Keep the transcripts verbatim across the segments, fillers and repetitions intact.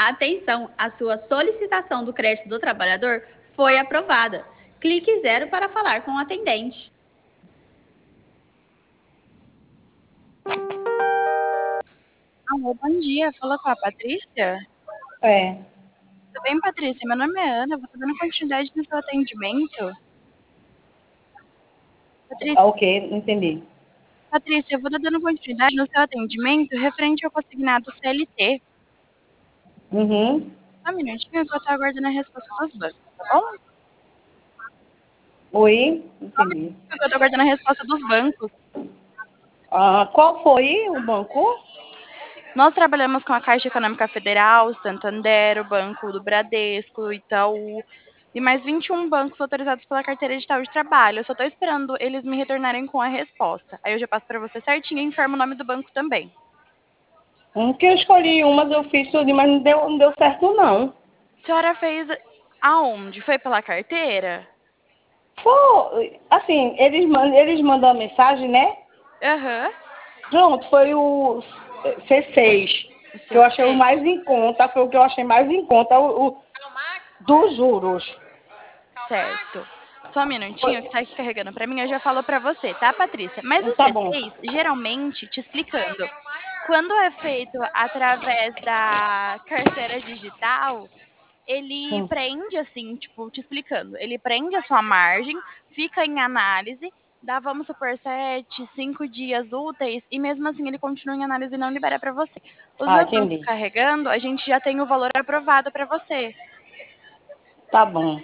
Atenção, a sua solicitação do crédito do trabalhador foi aprovada. Clique zero para falar com o atendente. Alô, bom dia. Fala com a Patrícia? É. Tudo bem, Patrícia? Meu nome é Ana. Vou estar dando continuidade no seu atendimento. Ah, Patrícia, ok, entendi. Patrícia, eu vou estar dando continuidade no seu atendimento referente ao consignado C L T. Uhum. Só um minutinho que eu estou aguardando a resposta dos bancos, tá bom? Oi, Só um entendi. minutinho que eu estou aguardando a resposta dos bancos. Ah, qual foi o banco? Nós trabalhamos com a Caixa Econômica Federal, Santander, o Banco do Bradesco, Itaú e mais vinte e um bancos autorizados pela carteira digital de trabalho. Eu só estou esperando eles me retornarem com a resposta. Aí eu já passo para você certinho e informo o nome do banco também. Um que eu escolhi uma, eu fiz tudo, mas não deu, não deu certo, não. A senhora fez aonde? Foi pela carteira? Foi, assim, eles mandam, eles mandam a mensagem, né? Aham. Pronto, foi o C seis, O que eu achei o C seis? mais em conta, foi o que eu achei mais em conta, o, o dos juros. Certo. Só um minutinho Foi, que tá aqui carregando pra mim, eu já falo pra você, tá, Patrícia? Mas o tá bom. C seis, geralmente, te explicando, quando é feito através da carteira digital, ele Hum. prende, assim, tipo, te explicando, ele prende a sua margem, fica em análise, dá, vamos supor, sete, cinco dias úteis, e mesmo assim ele continua em análise e não libera pra você. Os Ah, meus bancos entendi. carregando, a gente já tem o valor aprovado pra você. Tá bom.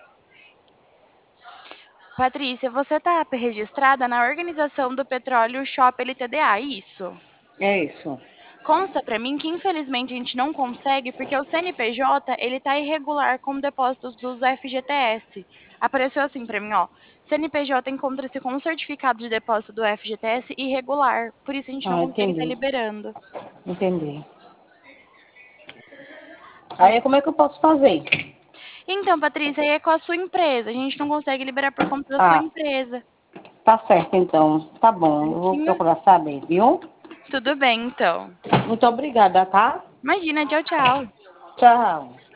Patrícia, você está registrada na Organização do Petróleo Shop L T D A, isso? É isso. Consta para mim que infelizmente a gente não consegue porque o C N P J ele está irregular com depósitos dos F G T S. Apareceu assim para mim, ó. C N P J encontra-se com um certificado de depósito do F G T S irregular, por isso a gente não Ah, consegue estar entendi. liberando. Entendi. Aí como é que eu posso fazer? Então, Patrícia, aí é com a sua empresa. A gente não consegue liberar por conta da sua Ah, empresa. tá certo então. Tá bom, eu vou Certinho? procurar saber, viu? Tudo bem, então. Muito obrigada, tá? Imagina, tchau, tchau. Tchau.